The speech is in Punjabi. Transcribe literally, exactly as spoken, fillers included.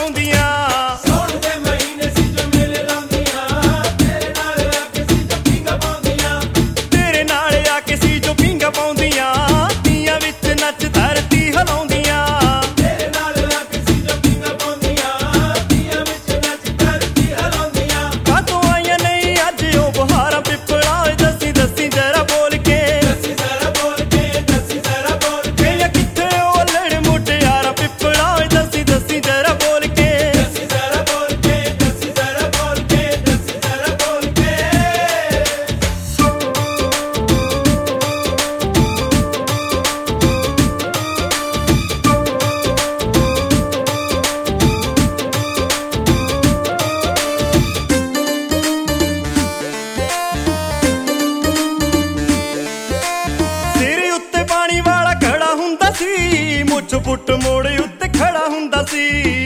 ਪਾਉਂਦੀਆਂ। ਸੌਣ ਦੇ ਮਹੀਨੇ ਸੀ ਜੋ ਮੇਲੇ ਲਾਉਂਦੀਆਂ, ਤੇਰੇ ਨਾਲ ਆ ਕੇ ਸੀ ਜੋ ਪੀਂਘਾਂ ਪਾਉਂਦੀਆਂ। ਤੇਰੇ ਨਾਲ ਆ ਕੇ ਸੀ ਜੋ ਪੀਂਘਾਂ ਪਾਉਂਦੀਆਂ, ਤੀਆਂ ਵਿੱਚ ਨੱਚ ਧਰਤੀ ਹਿਲਾਉਂਦੀਆਂ। ਤੇਰੇ ਨਾਲ ਆ ਕੇ ਸੀ ਜੋ ਪੀਂਘਾਂ ਪਾਉਂਦੀਆਂ, ਤੀਆਂ ਵਿੱਚ ਨੱਚ ਧਰਤੀ ਹਿਲਾਉਂਦੀਆਂ। ਕਾਹਤੋਂ ਆਈਆਂ ਨਹੀਂ ਅੱਜ ਉਹ ਬਹਾਰਾਂ ਪਿੱਪਲਾਂ, ਓਏ ਦੱਸੀ ਦੱਸੀ ਜ਼ਰਾ ਬੋਲ ਕੇ। ਦੱਸੀ ਜ਼ਰਾ ਬੋਲ ਕੇ, ਦੱਸੀ ਜ਼ਰਾ ਬੋਲ ਕੇ। ਗਈਆਂ ਕਿੱਥੇ ਉਹ ਅਲੜ ਮੁਟਿਆਰਾਂ ਪਿੱਪਲਾਂ, ਓਏ ਦੱਸੀ ਦੱਸੀ ਜ਼ਰਾ ਬੋਲ ਕੇ। ਦੱਸੀ ਜ਼ਰਾ ਬੋਲ ਕੇ, ਦੱਸੀ ਜ਼ਰਾ ਬੋਲ ਕੇ, ਦੱਸੀ ਜ਼ਰਾ ਬੋਲ ਕੇ। ਸਿਰ ਉੱਤੇ ਪਾਣੀ ਵਾਲਾ ਖੜਾ ਹੁੰਦਾ ਸੀ, ਮੁੱਛ ਪੁੱਟ ਮੋੜ ਉੱਤੇ ਖੜਾ ਹੁੰਦਾ ਸੀ।